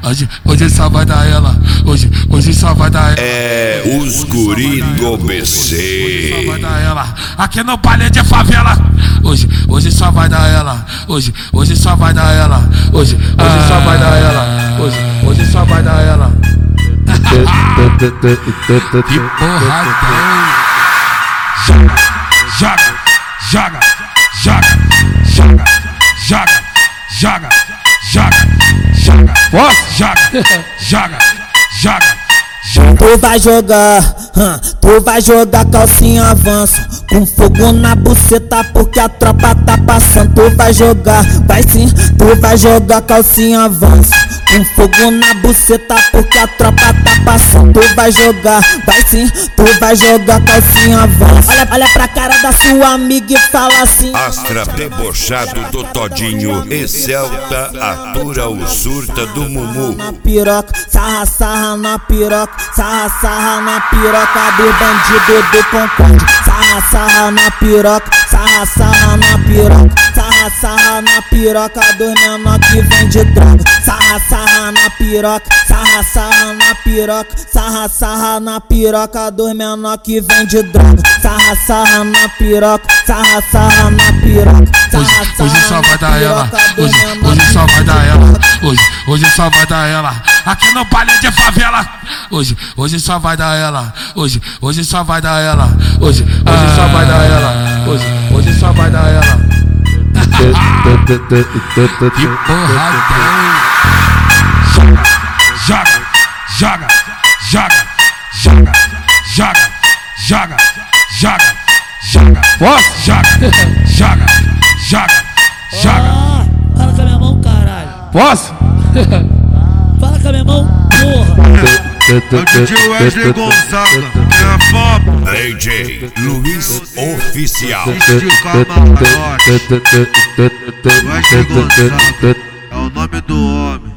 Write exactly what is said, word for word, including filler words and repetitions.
Hoje, hoje só vai dar ela. Hoje, hoje só vai dar ela. É os guri do B C. Só vai dar ela. Aqui no baile de favela. Hoje, hoje só vai dar ela. Hoje, hoje só vai dar ela. Hoje, hoje só vai dar ela. Hoje, hoje só vai dar ela. Que porra tem? Joga, joga, joga, joga, joga, joga, joga, joga, joga, joga, joga, joga. Tu vai jogar, hum, tu vai jogar calcinha avanço, com fogo na buceta porque a tropa tá passando. Tu vai jogar, vai sim, tu vai jogar calcinha avanço, com fogo na buceta porque a tropa tá passando. Tu vai jogar, vai sim, tu vai jogar calcinha avanço. Olha, olha pra cara da sua amiga e fala assim: Astra debochado do Todinho, Excelta atura o surta do Mumu. Na piroca, sarra, sarra na piroca, sarra, sarra na piroca do bandido do Concorde. Sarra, sarra na piroca, sarra, sarra na piroca, sarra, sarra na piroca dos menor que vende droga. Sarra, sarra na piroca, sarra, sarra na piroca, sarra, sarra na piroca dos menor que vende droga. Sarra, sarra na piroca, sarra, sarra na piroca. Hoje, hoje só vai dar ela. Hoje, hoje só vai dar ela. Hoje, hoje só vai dar ela. Aqui no baile de favela. Hoje, hoje só vai dar ela. Hoje, hoje só vai dar ela. Hoje, hoje só vai dar ela. Hoje, hoje só vai dar ela. Que porra tem? Joga, joga, joga, joga, joga, joga, joga, joga, joga, joga, joga, joga. Fala com a minha mão, caralho. Posso? Fala com a minha mão, porra. É o D J Wesley Gonzaga, é a Pop. D J Luiz Oficial. Estilo camarote. Wesley Gonzaga é o nome do homem.